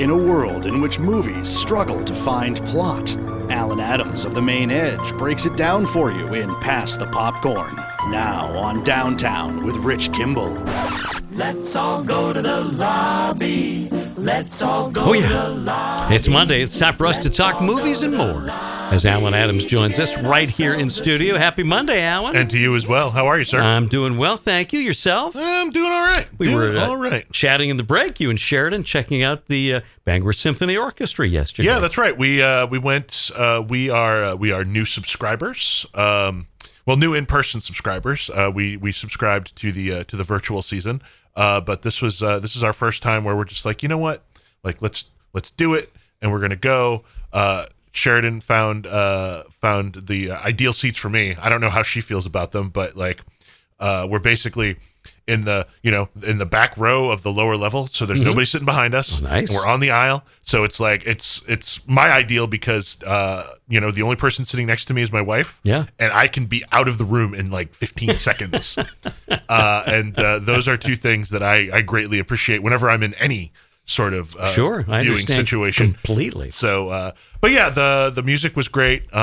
In a world in which movies struggle to find plot, Alan Adams of The Main Edge breaks it down for you in Pass the Popcorn. Now on Downtown with Rich Kimball. Let's all go to the lobby. Let's all go to the lobby. It's Monday. It's time for us to talk movies and more. As Alan Adams joins us right here in studio. Happy Monday, Alan. And to you as well. How are you, sir? I'm doing well, thank you. Yourself? I'm doing all right. We were all right. chatting in the break, you and Sheridan, checking out the Bangor Symphony Orchestra yesterday. Yeah, that's right. We went. We are new subscribers. New in-person subscribers. We subscribed to the virtual season. But this is our first time where we're just like, you know what? Like let's do it, and we're gonna go. Sheridan found the ideal seats for me. I don't know how she feels about them, but we're basically in the back row of the lower level, so there's nobody sitting behind us. Oh, nice. And we're on the aisle, so it's my ideal because the only person sitting next to me is my wife. Yeah, and I can be out of the room in 15 seconds. And those are two things that I greatly appreciate whenever I'm in any sort of viewing situation completely. So but yeah, the music was great.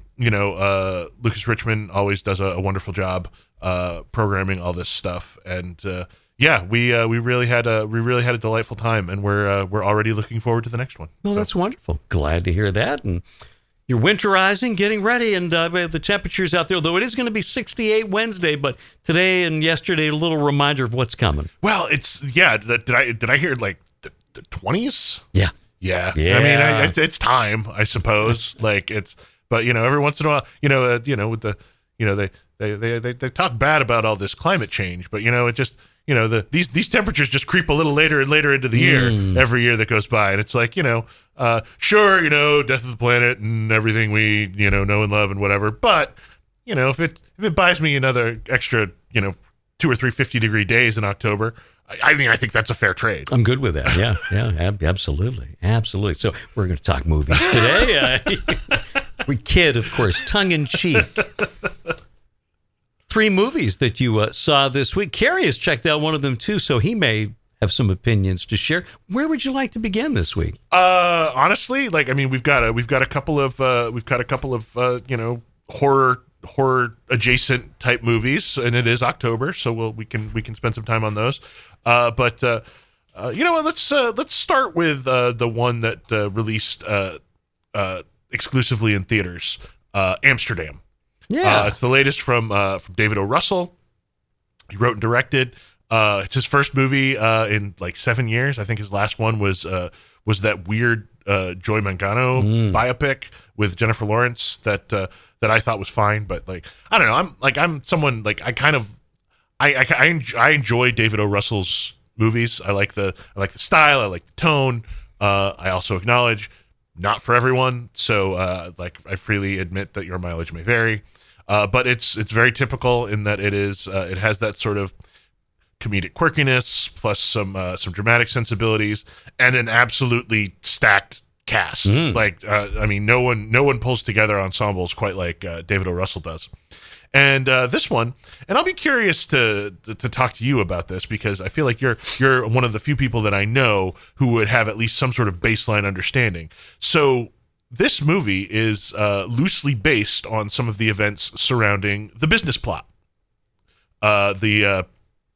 Lucas Richmond always does a wonderful job programming all this stuff, and we really had a delightful time, and we're already looking forward to the next one. Well, that's wonderful. Glad to hear that. And you're winterizing, getting ready, and the temperatures out there, though it is going to be 68 Wednesday, but today and yesterday, a little reminder of what's coming. Well, did I hear the 20s? Yeah. Yeah. I mean, it's time, I suppose. But every once in a while, they talk bad about all this climate change, but it just, these temperatures just creep a little later and later into the year every year that goes by. And it's like, sure, death of the planet and everything we, know and love and whatever. But, if it buys me another extra, 2 or 3 50-degree days in October, I think that's a fair trade. I'm good with that. Yeah, absolutely. So we're going to talk movies today. We kid, of course, tongue-in-cheek. 3 movies that you saw this week. Carrie has checked out one of them, too, so he may have some opinions to share. Where would you like to begin this week? Honestly, we've got a couple of horror adjacent type movies, and it is October, so we can spend some time on those. But let's start with the one that released exclusively in theaters, Amsterdam. Yeah, it's the latest from David O. Russell. He wrote and directed. It's his first movie in 7 years. I think his last one was that weird Joy Mangano biopic with Jennifer Lawrence that I thought was fine, but I don't know. I'm someone I enjoy David O. Russell's movies. I like the style. I like the tone. I also acknowledge not for everyone. So I freely admit that your mileage may vary. But it's very typical in that it has that sort of comedic quirkiness plus some dramatic sensibilities and an absolutely stacked cast. No one pulls together ensembles quite like David O. Russell does. And this one, and I'll be curious to talk to you about this because I feel like you're one of the few people that I know who would have at least some sort of baseline understanding. So this movie is loosely based on some of the events surrounding The Business Plot. The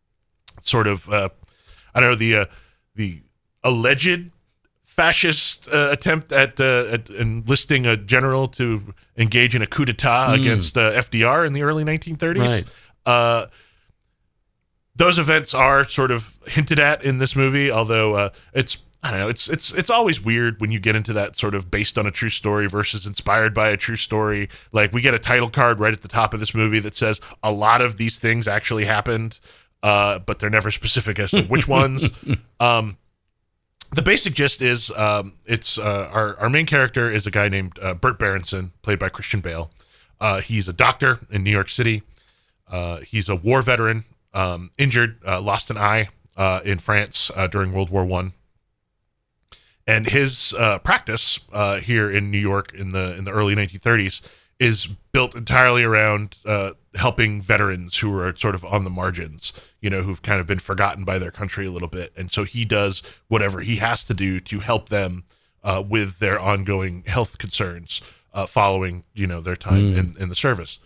alleged fascist attempt at enlisting a general to engage in a coup d'etat against FDR in the early 1930s. Right. Those events are sort of hinted at in this movie, although it's always weird when you get into that sort of based on a true story versus inspired by a true story. We get a title card right at the top of this movie that says a lot of these things actually happened, but they're never specific as to which ones. The basic gist is it's our main character is a guy named Burt Berenson, played by Christian Bale. He's a doctor in New York City. He's a war veteran, injured, lost an eye in France during World War I. And his practice here in New York in the early 1930s is built entirely around helping veterans who are sort of on the margins, who've kind of been forgotten by their country a little bit. And so he does whatever he has to do to help them with their ongoing health concerns following, their time in the service.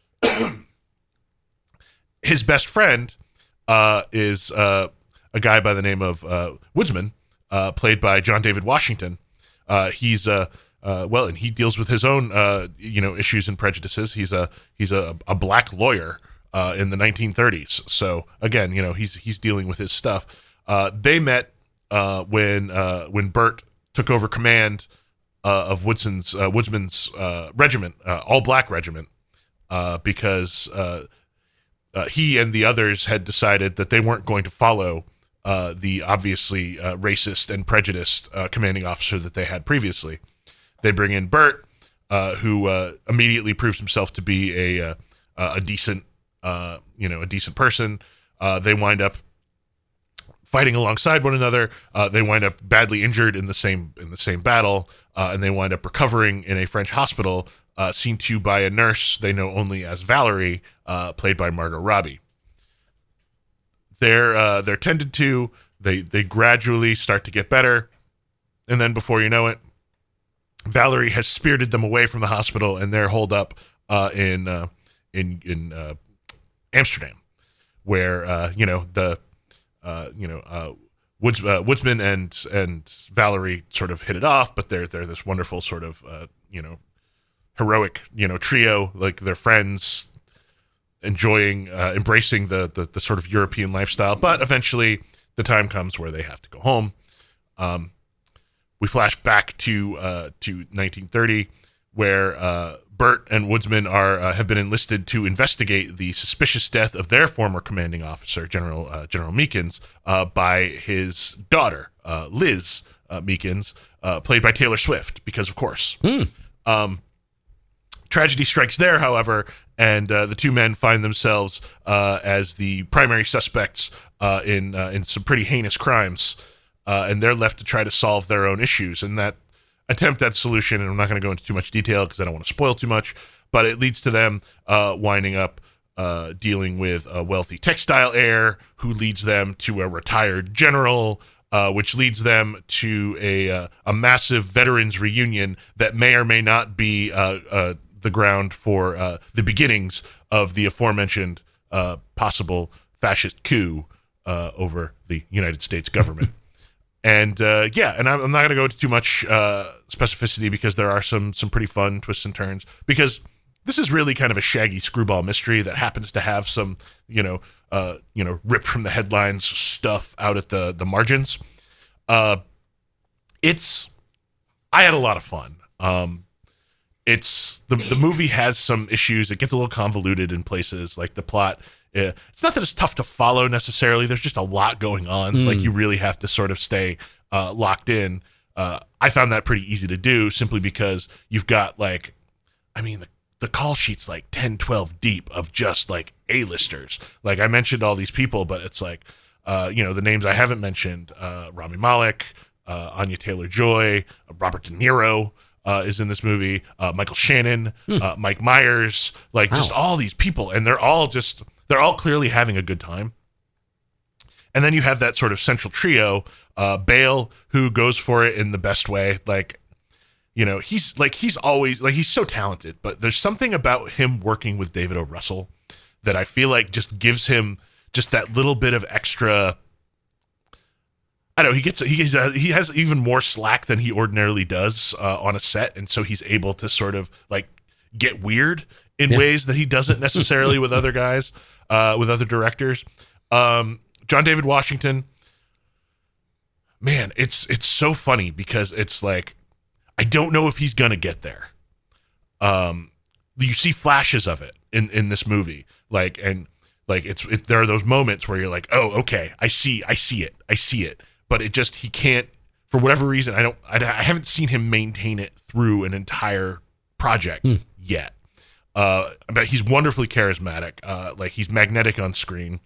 His best friend is a guy by the name of Woodsman, played by John David Washington. He's and he deals with his own issues and prejudices. He's a black lawyer in the 1930s. So again, he's dealing with his stuff. They met when Burt took over command of Woodsman's regiment, all black regiment, because he and the others had decided that they weren't going to follow the obviously racist and prejudiced commanding officer that they had previously. They bring in Burt, who immediately proves himself to be a decent, a decent person. They wind up fighting alongside one another. They wind up badly injured in the same battle, and they wind up recovering in a French hospital, seen to by a nurse they know only as Valerie, played by Margot Robbie. They're tended to. They gradually start to get better, and then before you know it, Valerie has spirited them away from the hospital, and they're holed up in Amsterdam, where Woodsman and Valerie sort of hit it off, but they're this wonderful sort of heroic trio, like they're friends, enjoying embracing the sort of European lifestyle. But eventually, the time comes where they have to go home. We flash back to 1930, where Burt and Woodsman have been enlisted to investigate the suspicious death of their former commanding officer, General Meekins, by his daughter, Liz Meekins, played by Taylor Swift, because of course. Tragedy strikes there, however, and the two men find themselves as the primary suspects in some pretty heinous crimes. And they're left to try to solve their own issues. And that attempt at solution, and I'm not going to go into too much detail because I don't want to spoil too much, but it leads to them winding up dealing with a wealthy textile heir who leads them to a retired general, which leads them to a massive veterans reunion that may or may not be the ground for the beginnings of the aforementioned possible fascist coup over the United States government. And and I'm not going to go into too much specificity because there are some pretty fun twists and turns, because this is really kind of a shaggy screwball mystery that happens to have some, ripped from the headlines stuff out at the margins. I had a lot of fun. It's the movie has some issues. It gets a little convoluted in places, like the plot. It's not that it's tough to follow necessarily. There's just a lot going on. Like, you really have to sort of stay locked in. I found that pretty easy to do, simply because you've got the call sheet's like 10, 12 deep of just like A-listers. Like, I mentioned all these people, but it's like, the names I haven't mentioned, Rami Malek, Anya Taylor-Joy, Robert De Niro is in this movie, Michael Shannon, Mike Myers, just all these people. And they're all clearly having a good time. And then you have that sort of central trio, Bale, who goes for it in the best way. He's always he's so talented, but there's something about him working with David O. Russell that I feel like just gives him just that little bit of extra. I don't know, he has even more slack than he ordinarily does on a set, and so he's able to sort of get weird in ways that he doesn't necessarily with other guys, with other directors. John David Washington, man, it's so funny because it's like, I don't know if he's gonna get there. You see flashes of it in this movie, there are those moments where you're like, oh, okay, I see it, but he can't, for whatever reason. I haven't seen him maintain it through an entire project yet. But he's wonderfully charismatic. He's magnetic on screen,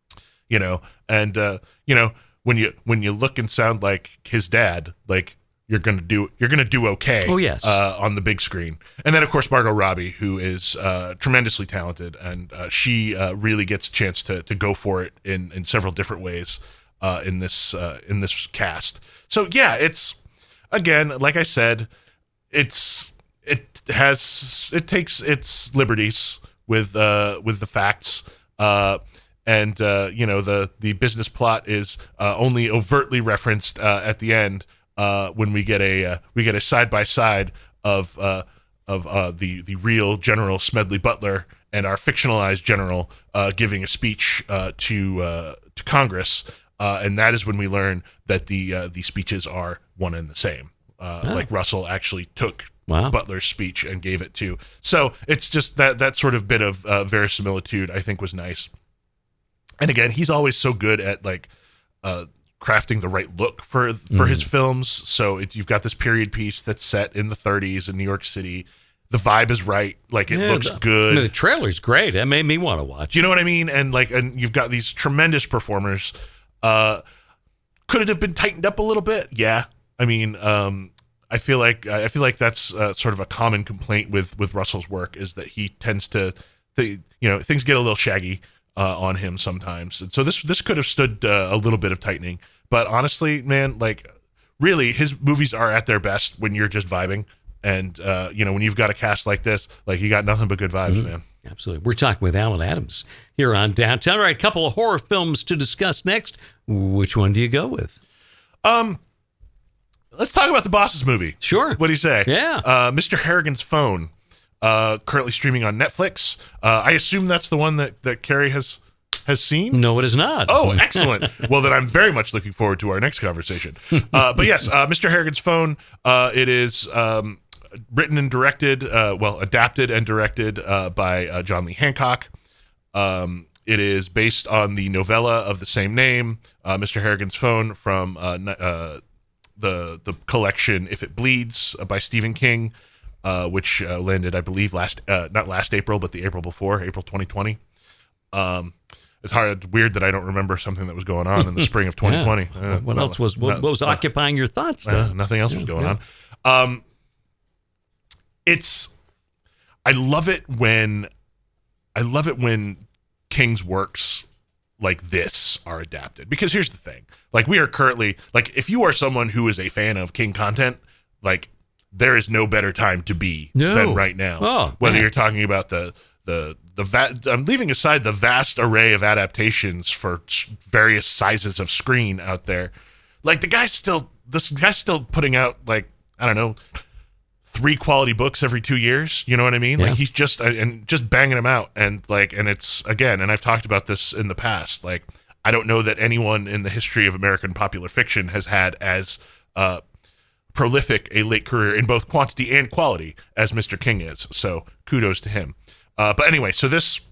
and when you look and sound like his dad, you're gonna do okay. Oh, yes. On the big screen. And then of course Margot Robbie, who is tremendously talented, and she really gets a chance to go for it in several different ways in this cast. So yeah, it's, again, like I said, it takes its liberties with the facts. And the business plot is only overtly referenced at the end when we get a side by side of the real General Smedley Butler and our fictionalized general giving a speech to Congress, and that is when we learn that the speeches are one and the same. Like Russell actually took Butler's speech and gave it to. So it's just that sort of bit of verisimilitude I think was nice. And again, he's always so good at like crafting the right look for his films. So you've got this period piece that's set in the 30s in New York City. The vibe is right. Like it looks good. I mean, the trailer's great. It made me want to watch. You know what I mean? And you've got these tremendous performers. Could it have been tightened up a little bit? Yeah. I mean, I feel like that's sort of a common complaint with Russell's work, is that he tends to things get a little shaggy on him sometimes. And so this could have stood a little bit of tightening. But honestly, man, like really his movies are at their best when you're just vibing. And when you've got a cast like this, like you got nothing but good vibes, man. Absolutely. We're talking with Alan Adams here on Downtown. All right, a couple of horror films to discuss next. Which one do you go with? Let's talk about the Boss's movie. Sure. What do you say? Yeah. Mr. Harrigan's Phone, currently streaming on Netflix. I assume that's the one that Carrie has seen? No, it is not. Oh, excellent. Well, then I'm very much looking forward to our next conversation. But yes, Mr. Harrigan's Phone, it is written and directed, adapted and directed by John Lee Hancock. It is based on the novella of the same name, Mr. Harrigan's Phone, from the collection If It Bleeds by Stephen King, which landed, I believe, not last April, but the April before, April 2020. It's weird that I don't remember something that was going on in the spring of 2020. Yeah. What else was occupying your thoughts then? Nothing else was going on. I love it when King's works like this are adapted, because here's the thing, like we are currently, like if you are someone who is a fan of King content, like there is no better time to be than right now. Whether you're talking about I'm leaving aside the vast array of adaptations for various sizes of screen out there, like this guy's still putting out, like, I don't know, 3 quality books every 2 years. You know what I mean? Yeah. Like he's just banging them out. And it's, again, and I've talked about this in the past, like I don't know that anyone in the history of American popular fiction has had as prolific a late career in both quantity and quality as Mr. King is. So kudos to him. But anyway, so it's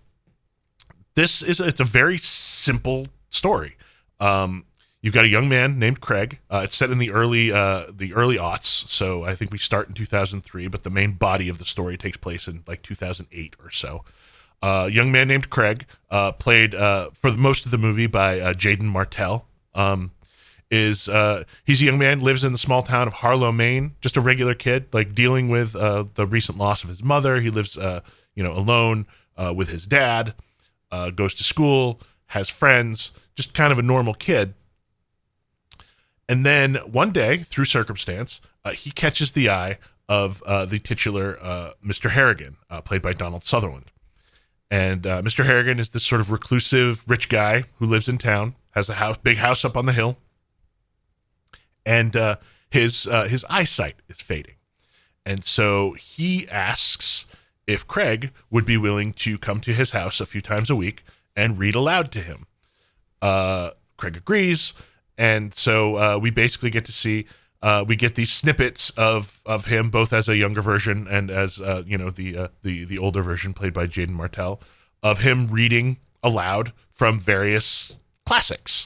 a very simple story. You've got a young man named Craig. It's set in the early aughts, so I think we start in 2003, but the main body of the story takes place in like 2008 or so. Young man named Craig, played for most of the movie by Jaden Martell. He's a young man, lives in the small town of Harlow, Maine, just a regular kid, like dealing with the recent loss of his mother. He lives alone with his dad, goes to school, has friends, just kind of a normal kid. And then one day, through circumstance, he catches the eye of the titular Mr. Harrigan, played by Donald Sutherland. And Mr. Harrigan is this sort of reclusive, rich guy who lives in town, has a big house up on the hill, and his eyesight is fading. And so he asks if Craig would be willing to come to his house a few times a week and read aloud to him. Craig agrees. And so we basically get to see, we get these snippets of him, both as a younger version and as the older version played by Jaden Martell, of him reading aloud from various classics.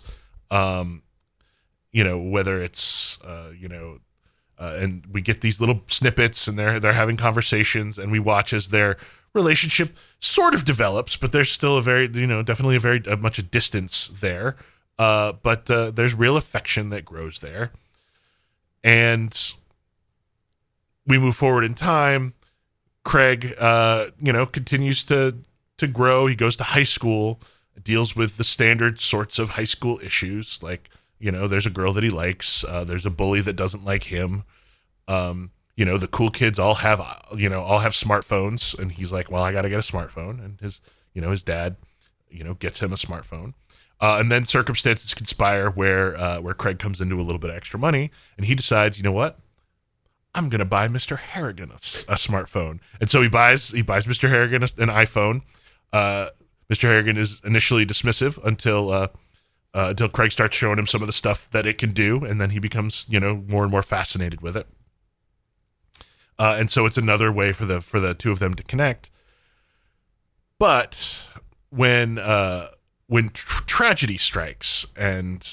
Whether it's and we get these little snippets, and they're having conversations, and we watch as their relationship sort of develops, but there's still definitely a much a distance there. But there's real affection that grows there. And we move forward in time. Craig, continues to grow. He goes to high school, deals with the standard sorts of high school issues, like, there's a girl that he likes. There's a bully that doesn't like him. The cool kids all have smartphones, and he's like, well, I got to get a smartphone. And his dad, gets him a smartphone. And then circumstances conspire where Craig comes into a little bit of extra money, and he decides, you know what? I'm going to buy Mr. Harrigan a smartphone. And so he buys Mr. Harrigan an iPhone. Mr. Harrigan is initially dismissive until Craig starts showing him some of the stuff that it can do, and then he becomes, more and more fascinated with it. And so it's another way for the two of them to connect. But when tragedy strikes, and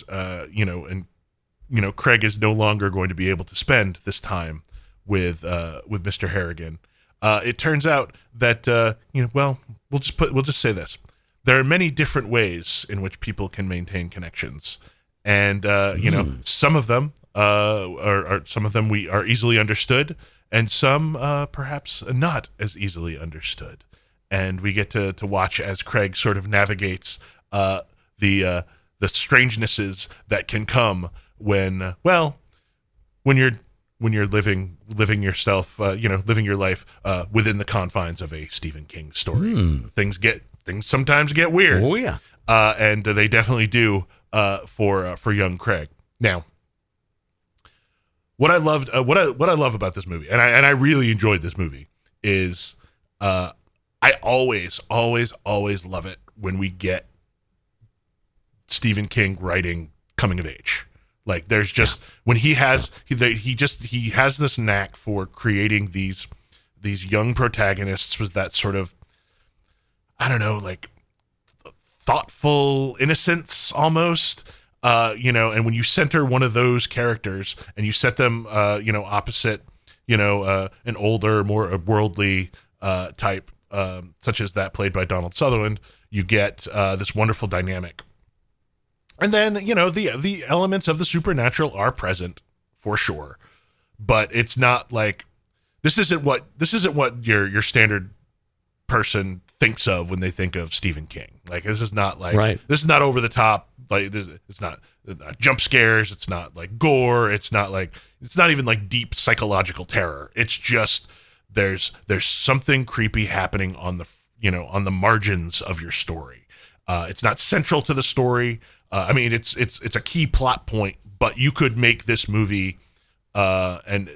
Craig is no longer going to be able to spend this time with Mr. Harrigan, it turns out that we'll just say this: there are many different ways in which people can maintain connections, and some of them we are easily understood, and some perhaps not as easily understood. And we get to watch as Craig sort of navigates the strangenesses that can come when you're living yourself, living your life within the confines of a Stephen King story. Things sometimes get weird. Oh yeah, and they definitely do for young Craig. Now, what I love about this movie, and I really enjoyed this movie, is I always love it when we get Stephen King writing coming of age. Like, there's just when he has this knack for creating these young protagonists with that sort of, I don't know, like thoughtful innocence almost, and when you center one of those characters and you set them opposite an older, more worldly type, such as that played by Donald Sutherland, you get this wonderful dynamic. And then, the elements of the supernatural are present for sure, but it's not like this isn't what your standard person thinks of when they think of Stephen King. Like, this is not like this is not over the top. Like, it's not jump scares. It's not like gore. It's not even like deep psychological terror. It's just there's something creepy happening on the margins of your story. It's not central to the story. It's a key plot point, but you could make this movie, it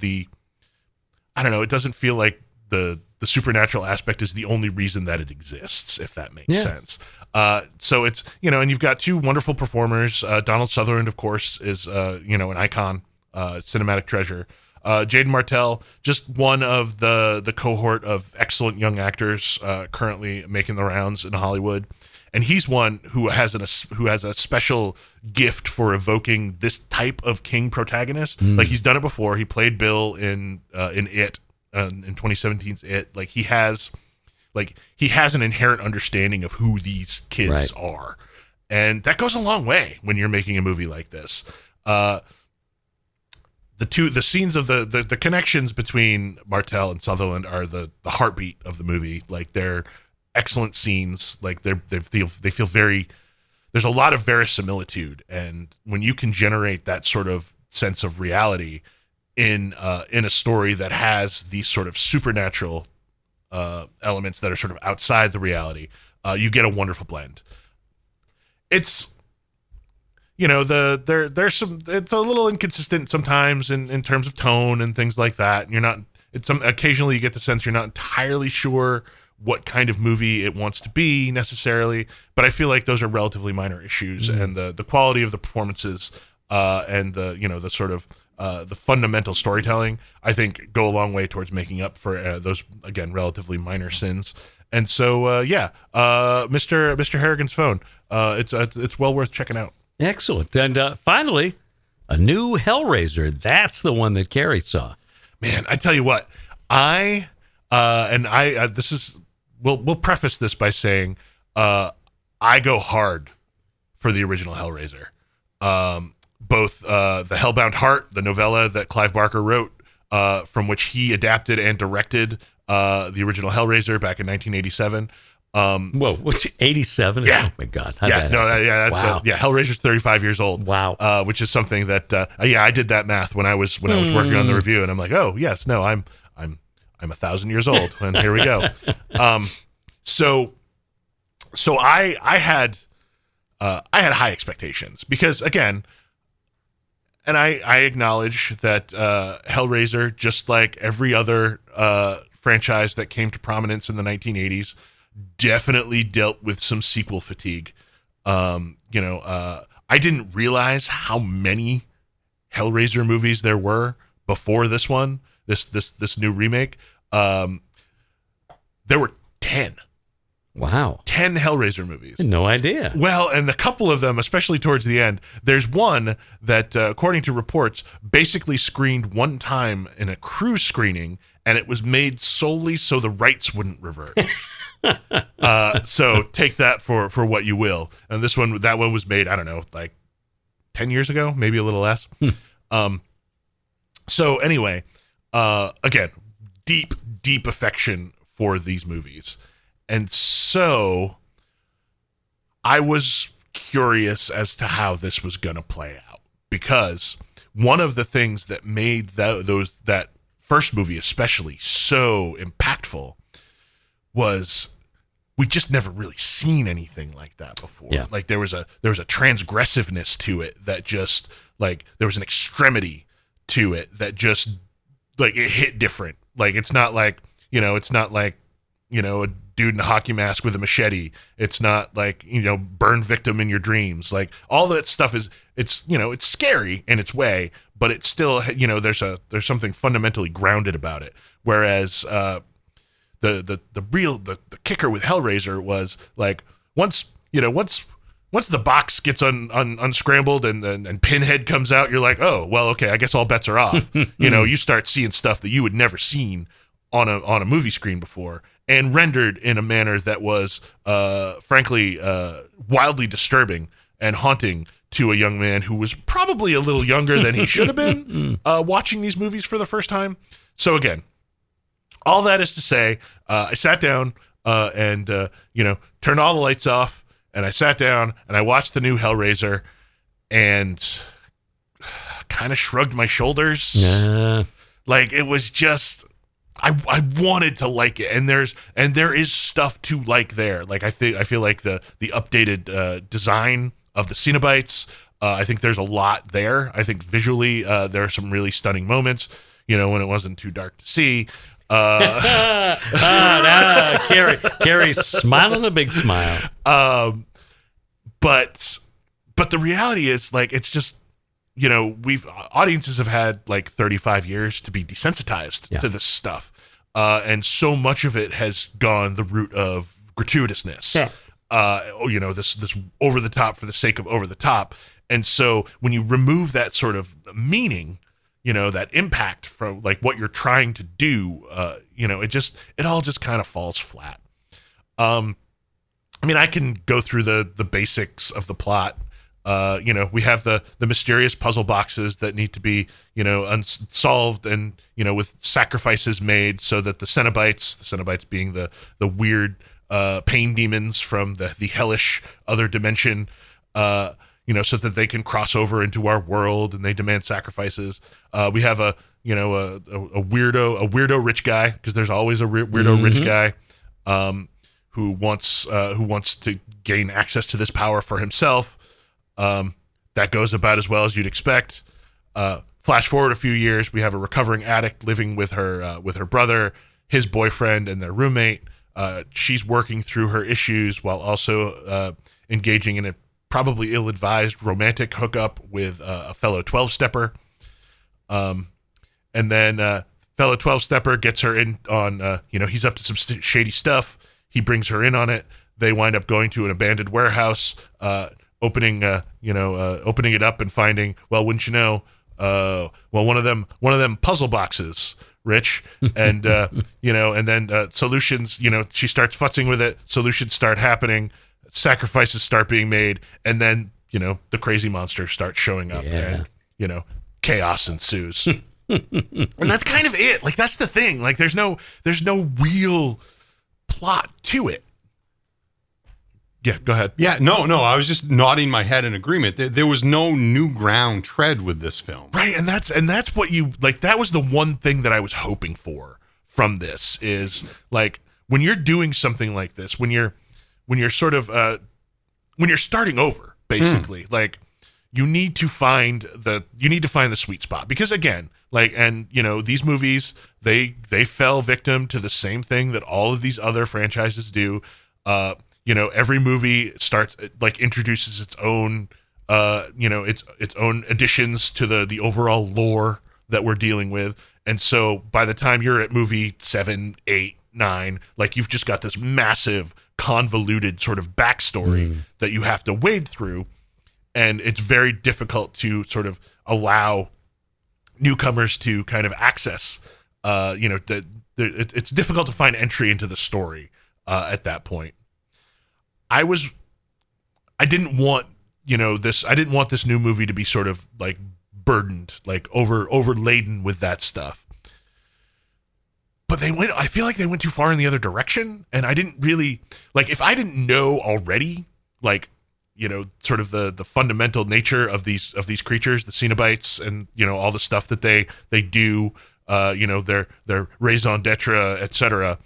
doesn't feel like the supernatural aspect is the only reason that it exists, if that makes sense. So it's, and you've got two wonderful performers. Donald Sutherland, of course, is, an icon, cinematic treasure. Jaden Martell, just one of the cohort of excellent young actors currently making the rounds in Hollywood. And he's one who has a special gift for evoking this type of King protagonist. Like, he's done it before. He played Bill in It, in 2017's It. Like, he has an inherent understanding of who these kids are, and that goes a long way when you're making a movie like this. The scenes of the connections between Martell and Sutherland are the heartbeat of the movie. Like, they're excellent scenes. Like, they feel very, there's a lot of verisimilitude, and when you can generate that sort of sense of reality in a story that has these sort of supernatural elements that are sort of outside the reality, you get a wonderful blend. It's there's some, it's a little inconsistent sometimes in terms of tone and things like that. Occasionally you get the sense you're not entirely sure what kind of movie it wants to be necessarily, but I feel like those are relatively minor issues, and the quality of the performances and the sort of the fundamental storytelling, I think, go a long way towards making up for those, again, relatively minor sins. And so Mr. Harrigan's Phone, it's well worth checking out. Excellent. And finally, a new Hellraiser. That's the one that Carrie saw. Man, I tell you what, we'll preface this by saying I go hard for the original Hellraiser. Both the Hellbound Heart, the novella that Clive Barker wrote, from which he adapted and directed the original Hellraiser back in 1987. Whoa, what's 87? Yeah. Oh my God. Wow. Hellraiser's 35 years old. Wow. Which is something that I did that math when I was working on the review, and I'm like, oh yes, no, I'm 1,000 years old, and here we go. So I had high expectations because, again, and I acknowledge that Hellraiser, just like every other franchise that came to prominence in the 1980s, definitely dealt with some sequel fatigue. I didn't realize how many Hellraiser movies there were before this one, this new remake. There were 10. Wow. 10 Hellraiser movies. No idea. Well, and a couple of them, especially towards the end, there's one that, according to reports, basically screened one time in a cruise screening, and it was made solely so the rights wouldn't revert. So take that for what you will. And that one was made, I don't know, like 10 years ago, maybe a little less. So anyway, again, deep affection for these movies. And so I was curious as to how this was going to play out, because one of the things that made that first movie especially so impactful was we just never really seen anything like that before. Yeah. Like there was a transgressiveness to it that just, like, there was an extremity to it that just, like, it hit different. Like it's not like a dude in a hockey mask with a machete. It's not like, burn victim in your dreams. Like all that stuff it's scary in its way, but it's still, there's something fundamentally grounded about it. Whereas the kicker with Hellraiser was, like, once the box gets unscrambled and Pinhead comes out, you're like, oh, well, okay, I guess all bets are off. You start seeing stuff that you would never seen on a movie screen before, and rendered in a manner that was, frankly, wildly disturbing and haunting to a young man who was probably a little younger than he should have been watching these movies for the first time. So again, all that is to say, I sat down and turned all the lights off, and I sat down and I watched the new Hellraiser and kind of shrugged my shoulders. Like, it was just, I wanted to like it, and there is stuff to like there. Like I feel like the updated design of the Cenobites, I think there's a lot there. I think visually there are some really stunning moments. When it wasn't too dark to see. Carrie's smiling a big smile. But the reality is, like, it's just, audiences have had like 35 years to be desensitized to this stuff. And so much of it has gone the route of gratuitousness. This over the top for the sake of over the top. And so when you remove that sort of meaning, that impact from, like, what you're trying to do, it all just kind of falls flat. I can go through the basics of the plot. We have the mysterious puzzle boxes that need to be, unsolved, and, with sacrifices made so that the Cenobites being the weird pain demons from the hellish other dimension, so that they can cross over into our world, and they demand sacrifices. We have a weirdo rich guy, because there's always a weirdo rich guy who wants to gain access to this power for himself. That goes about as well as you'd expect. Flash forward a few years, we have a recovering addict living with her brother, his boyfriend, and their roommate. She's working through her issues while also engaging in a probably ill-advised romantic hookup with a fellow 12-stepper. And then fellow 12-stepper gets her in on, he's up to some shady stuff. He brings her in on it. They wind up going to an abandoned warehouse, opening it up and finding, well, wouldn't you know, one of them puzzle boxes, Rich, and and then solutions. She starts futzing with it. Solutions start happening. Sacrifices start being made, and then the crazy monster starts showing up, and chaos ensues. And that's kind of it. Like, that's the thing. Like, there's no real plot to it. Yeah, go ahead. Yeah, no, I was just nodding my head in agreement. There was no new ground tread with this film. Right, and that's what you, like, that was the one thing that I was hoping for from this, is, like, when you're doing something like this, when you're sort of, when you're starting over, basically, like, you need to find the sweet spot. Because, again, like, and, you know, these movies, they fell victim to the same thing that all of these other franchises do. You know, every movie introduces its own, its own additions to the overall lore that we're dealing with. And so by the time you're at movie 7, 8, 9, like, you've just got this massive, convoluted sort of backstory that you have to wade through. And it's very difficult to sort of allow newcomers to kind of access, it's difficult to find entry into the story at that point. I didn't want this new movie to be sort of like burdened, like overladen with that stuff. But I feel like they went too far in the other direction. And I didn't really, like, if I didn't know already, like, you know, sort of the fundamental nature of these creatures, the Cenobites, and, you know, all the stuff that they do, you know, their raison d'etre, etc.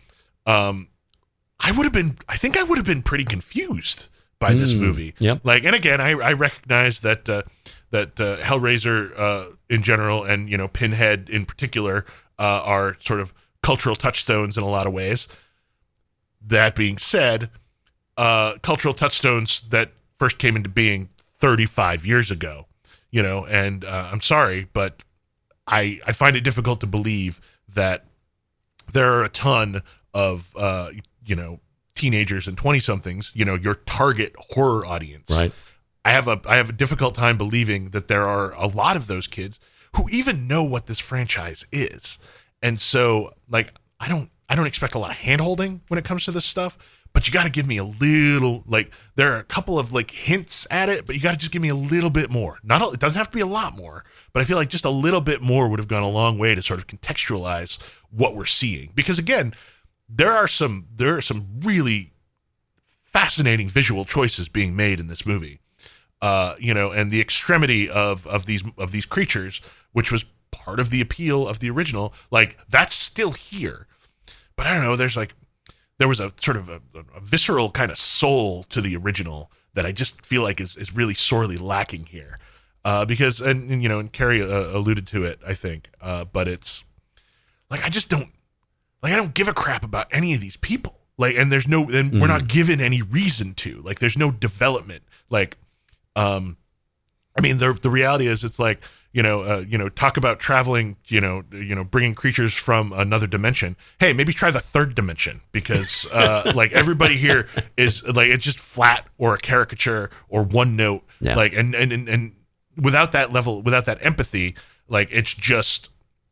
I think I would have been pretty confused by this movie. Yep. Like, and again, I recognize that Hellraiser in general, and, you know, Pinhead in particular, are sort of cultural touchstones in a lot of ways. That being said, cultural touchstones that first came into being 35 years ago, you know, and I'm sorry, but I find it difficult to believe that there are a ton of you know, teenagers and 20-somethings, you know, your target horror audience. Right. I have a difficult time believing that there are a lot of those kids who even know what this franchise is. And so, like, I don't expect a lot of hand-holding when it comes to this stuff, but you got to give me a little, like, there are a couple of, like, hints at it, but you got to just give me a little bit more. It doesn't have to be a lot more, but I feel like just a little bit more would have gone a long way to sort of contextualize what we're seeing. Because, again, there are some really fascinating visual choices being made in this movie, you know, and the extremity of these creatures, which was part of the appeal of the original, like, that's still here. But I don't know, there was a sort of a visceral kind of soul to the original that I just feel like is really sorely lacking here, because and you know, and Carrie alluded to it, I think, but it's like, I don't give a crap about any of these people. Like, and we're not given any reason to. Like, there's no development. Like, I mean, the reality is, it's like, you know, talk about traveling, you know, bringing creatures from another dimension. Hey, maybe try the third dimension, because like, everybody here is like, it's just flat or a caricature or one note. Yeah. Like, and without that level, without that empathy, like, it's just.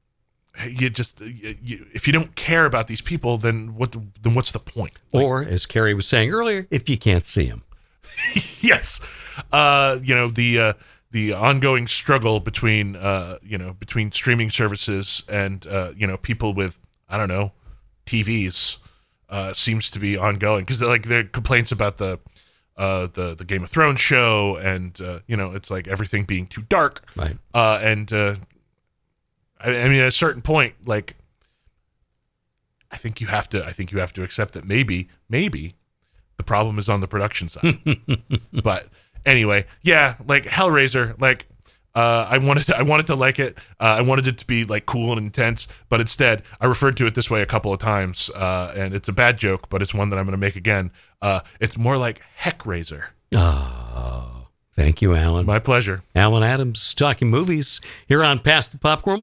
If you don't care about these people, then what's the point? Like, or, as Carrie was saying earlier, if you can't see them. Yes. You know, the ongoing struggle between between streaming services and you know, people with, I don't know, TVs seems to be ongoing, because like, there are complaints about the Game of Thrones show, and you know, it's like everything being too dark, Right. And I mean, at a certain point, like, I think you have to accept that maybe the problem is on the production side. But anyway, yeah, like, Hellraiser, like, I wanted to like it. I wanted it to be, like, cool and intense, but instead I referred to it this way a couple of times, and it's a bad joke, but it's one that I'm going to make again. It's more like Heckraiser. Oh, thank you, Alan. My pleasure. Alan Adams talking movies here on Pass the Popcorn.